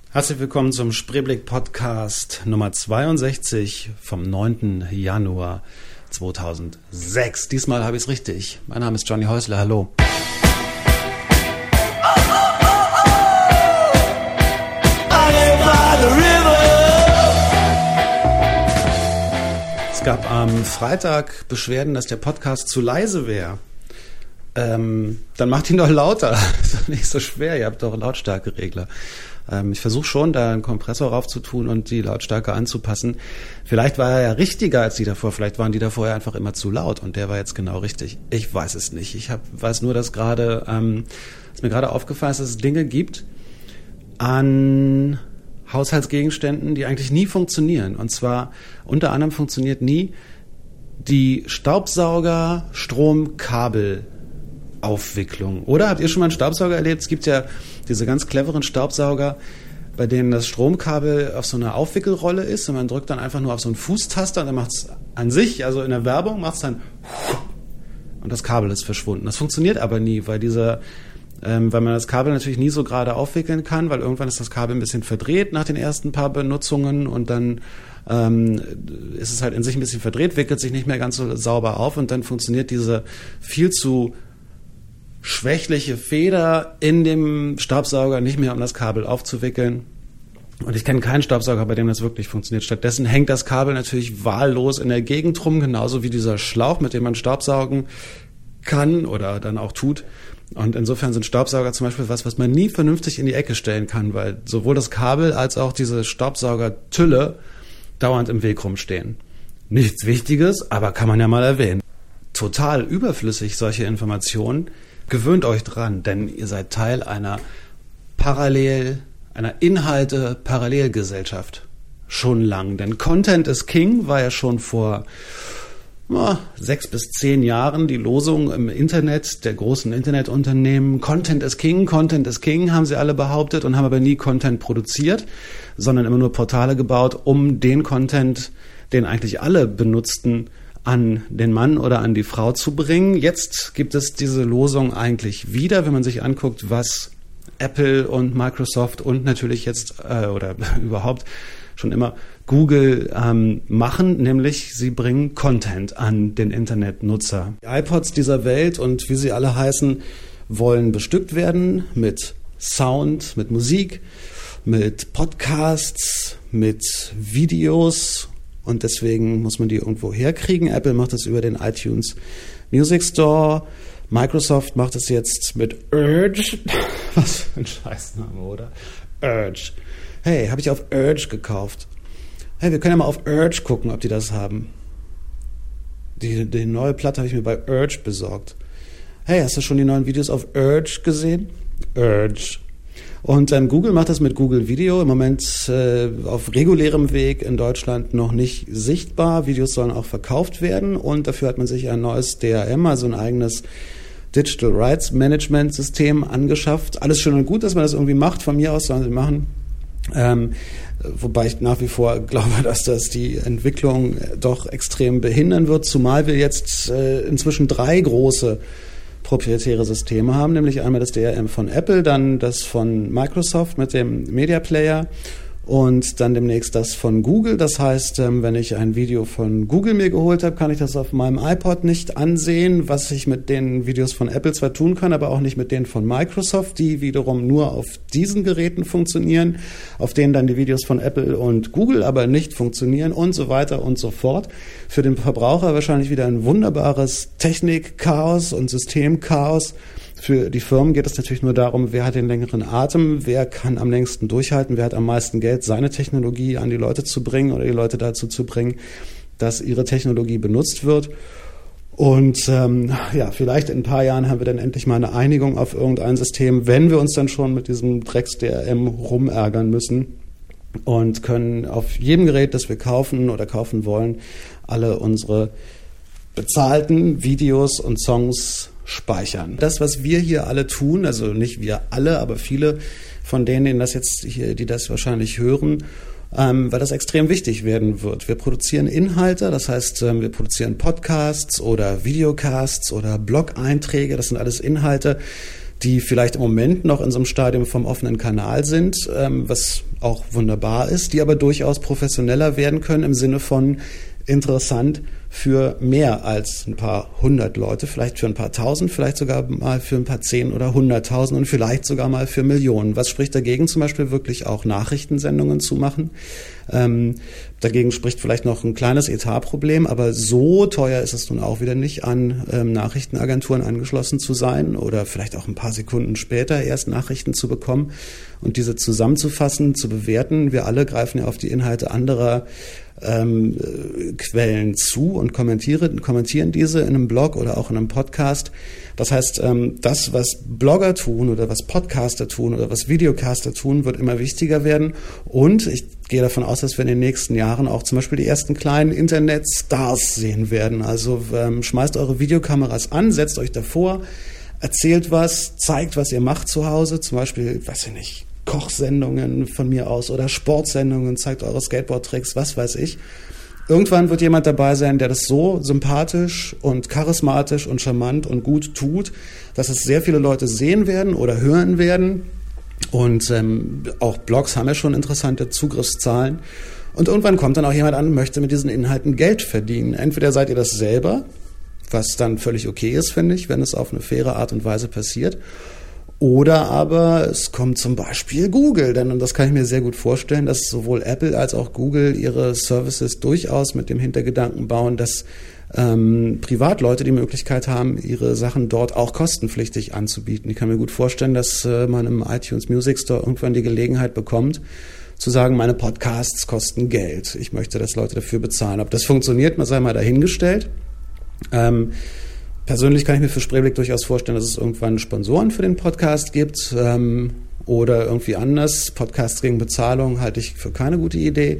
Herzlich willkommen zum Spreeblick-Podcast Nummer 62 vom 9. Januar 2006. Diesmal habe ich es richtig. Mein Name ist Johnny Häusler. Hallo. Es gab am Freitag Beschwerden, dass der Podcast zu leise wäre. Dann macht ihn doch lauter. Ist doch nicht so schwer. Ihr habt doch Lautstärkeregler. Ich versuche schon, da einen Kompressor raufzutun und die Lautstärke anzupassen. Vielleicht war er ja richtiger als die davor. Vielleicht waren die davor ja einfach immer zu laut und der war jetzt genau richtig. Ich weiß es nicht. Ich weiß nur, dass mir gerade aufgefallen ist, dass es Dinge gibt an Haushaltsgegenständen, die eigentlich nie funktionieren. Und zwar unter anderem funktioniert nie die Staubsauger-Stromkabel-Aufwicklung. Oder habt ihr schon mal einen Staubsauger erlebt? Es gibt ja diese ganz cleveren Staubsauger, bei denen das Stromkabel auf so einer Aufwickelrolle ist und man drückt dann einfach nur auf so einen Fußtaster und dann macht es an sich, also in der Werbung, macht es dann und das Kabel ist verschwunden. Das funktioniert aber nie, weil man das Kabel natürlich nie so gerade aufwickeln kann, weil irgendwann ist das Kabel ein bisschen verdreht nach den ersten paar Benutzungen und dann ist es halt in sich ein bisschen verdreht, wickelt sich nicht mehr ganz so sauber auf und dann funktioniert diese viel zu schwächliche Feder in dem Staubsauger nicht mehr, um das Kabel aufzuwickeln. Und ich kenne keinen Staubsauger, bei dem das wirklich funktioniert. Stattdessen hängt das Kabel natürlich wahllos in der Gegend rum, genauso wie dieser Schlauch, mit dem man Staubsaugen kann oder dann auch tut. Und insofern sind Staubsauger zum Beispiel was man nie vernünftig in die Ecke stellen kann, weil sowohl das Kabel als auch diese Staubsaugertülle dauernd im Weg rumstehen. Nichts Wichtiges, aber kann man ja mal erwähnen. Total überflüssig, solche Informationen. Gewöhnt euch dran, denn ihr seid Teil einer Inhalte-Parallelgesellschaft. Schon lang. Denn Content is King war ja schon vor 6 bis 10 Jahren die Losung im Internet der großen Internetunternehmen. Content is King, haben sie alle behauptet und haben aber nie Content produziert, sondern immer nur Portale gebaut, um den Content, den eigentlich alle benutzten, an den Mann oder an die Frau zu bringen. Jetzt gibt es diese Losung eigentlich wieder, wenn man sich anguckt, was Apple und Microsoft und natürlich jetzt oder überhaupt schon immer Google machen, nämlich sie bringen Content an den Internetnutzer. Die iPods dieser Welt und wie sie alle heißen, wollen bestückt werden mit Sound, mit Musik, mit Podcasts, mit Videos. Und deswegen muss man die irgendwo herkriegen. Apple macht das über den iTunes Music Store. Microsoft macht es jetzt mit Urge. Was für ein Scheißname, oder? Urge. Hey, habe ich auf Urge gekauft. Hey, wir können ja mal auf Urge gucken, ob die das haben. Die neue Platte habe ich mir bei Urge besorgt. Hey, hast du schon die neuen Videos auf Urge gesehen? Urge. Und Google macht das mit Google Video, im Moment auf regulärem Weg in Deutschland noch nicht sichtbar. Videos sollen auch verkauft werden und dafür hat man sich ein neues DRM, also ein eigenes Digital Rights Management System angeschafft. Alles schön und gut, dass man das irgendwie macht, von mir aus sollen sie machen. Wobei ich nach wie vor glaube, dass das die Entwicklung doch extrem behindern wird, zumal wir jetzt inzwischen 3 große proprietäre Systeme haben, nämlich einmal das DRM von Apple, dann das von Microsoft mit dem Media Player und dann demnächst das von Google. Das heißt, wenn ich ein Video von Google mir geholt habe, kann ich das auf meinem iPod nicht ansehen, was ich mit den Videos von Apple zwar tun kann, aber auch nicht mit denen von Microsoft, die wiederum nur auf diesen Geräten funktionieren, auf denen dann die Videos von Apple und Google aber nicht funktionieren und so weiter und so fort. Für den Verbraucher wahrscheinlich wieder ein wunderbares Technikchaos und Systemchaos. Für die Firmen geht es natürlich nur darum, wer hat den längeren Atem, wer kann am längsten durchhalten, wer hat am meisten Geld, seine Technologie an die Leute zu bringen oder die Leute dazu zu bringen, dass ihre Technologie benutzt wird. Und vielleicht in ein paar Jahren haben wir dann endlich mal eine Einigung auf irgendein System, wenn wir uns dann schon mit diesem Drecks-DRM rumärgern müssen und können auf jedem Gerät, das wir kaufen oder kaufen wollen, alle unsere bezahlten Videos und Songs speichern. Das, was wir hier alle tun, also nicht wir alle, aber viele von denen, die das wahrscheinlich hören, weil das extrem wichtig werden wird. Wir produzieren Inhalte, das heißt, wir produzieren Podcasts oder Videocasts oder Blog-Einträge. Das sind alles Inhalte, die vielleicht im Moment noch in so einem Stadium vom offenen Kanal sind, was auch wunderbar ist, die aber durchaus professioneller werden können im Sinne von interessant für mehr als ein paar hundert Leute, vielleicht für ein paar tausend, vielleicht sogar mal für ein paar 10 oder 100.000 und vielleicht sogar mal für Millionen. Was spricht dagegen, zum Beispiel wirklich auch Nachrichtensendungen zu machen? Dagegen spricht vielleicht noch ein kleines Etatproblem, aber so teuer ist es nun auch wieder nicht, an Nachrichtenagenturen angeschlossen zu sein oder vielleicht auch ein paar Sekunden später erst Nachrichten zu bekommen und diese zusammenzufassen, zu bewerten. Wir alle greifen ja auf die Inhalte anderer Quellen zu und kommentieren diese in einem Blog oder auch in einem Podcast. Das heißt, das, was Blogger tun oder was Podcaster tun oder was Videocaster tun, wird immer wichtiger werden. Und ich gehe davon aus, dass wir in den nächsten Jahren auch zum Beispiel die ersten kleinen Internetstars sehen werden. Also schmeißt eure Videokameras an, setzt euch davor, erzählt was, zeigt, was ihr macht zu Hause. Zum Beispiel, weiß ich nicht, Kochsendungen von mir aus oder Sportsendungen, zeigt eure Skateboard-Tricks, was weiß ich. Irgendwann wird jemand dabei sein, der das so sympathisch und charismatisch und charmant und gut tut, dass es sehr viele Leute sehen werden oder hören werden. Und auch Blogs haben ja schon interessante Zugriffszahlen. Und irgendwann kommt dann auch jemand an und möchte mit diesen Inhalten Geld verdienen. Entweder seid ihr das selber, was dann völlig okay ist, finde ich, wenn es auf eine faire Art und Weise passiert. Oder aber es kommt zum Beispiel Google, denn und das kann ich mir sehr gut vorstellen, dass sowohl Apple als auch Google ihre Services durchaus mit dem Hintergedanken bauen, dass Privatleute die Möglichkeit haben, ihre Sachen dort auch kostenpflichtig anzubieten. Ich kann mir gut vorstellen, dass man im iTunes Music Store irgendwann die Gelegenheit bekommt, zu sagen, meine Podcasts kosten Geld. Ich möchte, dass Leute dafür bezahlen. Ob das funktioniert, sei mal dahingestellt. Persönlich kann ich mir für Spreeblick durchaus vorstellen, dass es irgendwann Sponsoren für den Podcast gibt oder irgendwie anders. Podcasts gegen Bezahlung halte ich für keine gute Idee.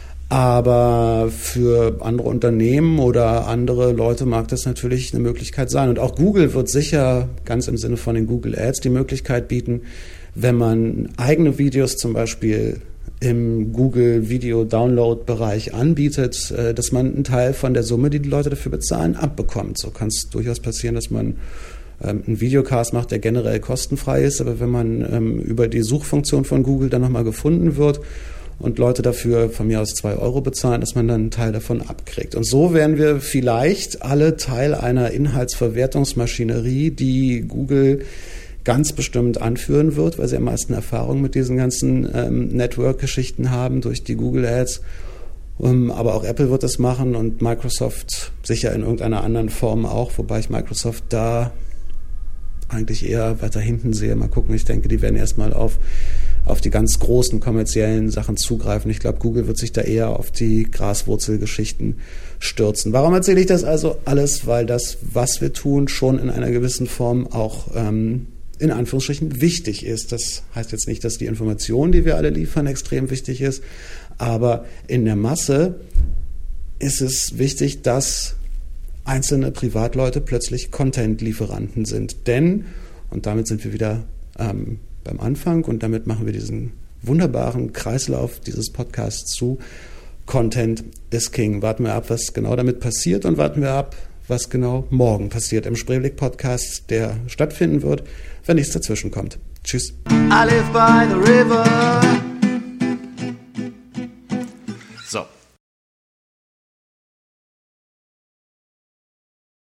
Aber für andere Unternehmen oder andere Leute mag das natürlich eine Möglichkeit sein. Und auch Google wird sicher, ganz im Sinne von den Google Ads, die Möglichkeit bieten, wenn man eigene Videos zum Beispiel im Google Video Download Bereich anbietet, dass man einen Teil von der Summe, die Leute dafür bezahlen, abbekommt. So kann es durchaus passieren, dass man einen Videocast macht, der generell kostenfrei ist, aber wenn man über die Suchfunktion von Google dann nochmal gefunden wird und Leute dafür von mir aus 2 € bezahlen, dass man dann einen Teil davon abkriegt. Und so werden wir vielleicht alle Teil einer Inhaltsverwertungsmaschinerie, die Google ganz bestimmt anführen wird, weil sie am meisten Erfahrung mit diesen ganzen Network-Geschichten haben durch die Google Ads. Aber auch Apple wird das machen und Microsoft sicher in irgendeiner anderen Form auch, wobei ich Microsoft da eigentlich eher weiter hinten sehe. Mal gucken, ich denke, die werden erstmal auf die ganz großen kommerziellen Sachen zugreifen. Ich glaube, Google wird sich da eher auf die Graswurzelgeschichten stürzen. Warum erzähle ich das also alles? Weil das, was wir tun, schon in einer gewissen Form auch in Anführungsstrichen wichtig ist. Das heißt jetzt nicht, dass die Information, die wir alle liefern, extrem wichtig ist, aber in der Masse ist es wichtig, dass einzelne Privatleute plötzlich Content-Lieferanten sind. Denn, und damit sind wir wieder beim Anfang und damit machen wir diesen wunderbaren Kreislauf dieses Podcasts zu, Content is King. Warten wir ab, was genau damit passiert und warten wir ab, was genau morgen passiert im Spreeblick-Podcast, der stattfinden wird, wenn nichts dazwischen kommt. Tschüss. I live by the river.